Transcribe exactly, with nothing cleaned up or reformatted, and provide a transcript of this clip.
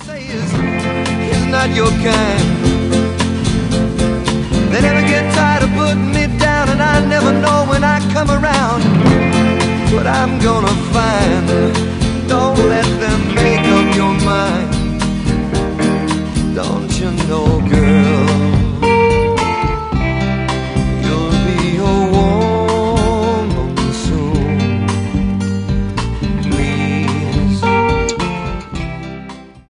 say is, is not your kind. They never get tired of putting me down, and I never know when I come around what I'm gonna